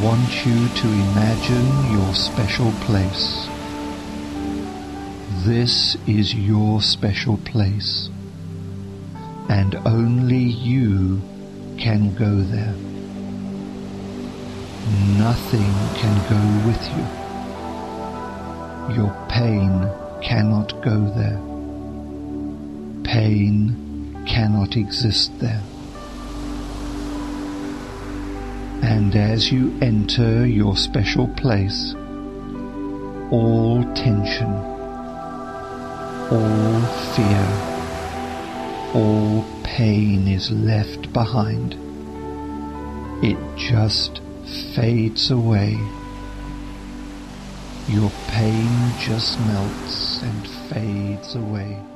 want you to imagine your special place. This is your special place, and only you can go there. Nothing can go with you. Your pain cannot go there. Pain cannot exist there. And as you enter your special place, all tension, all fear, all pain is left behind. It just fades away. Your pain just melts and fades away.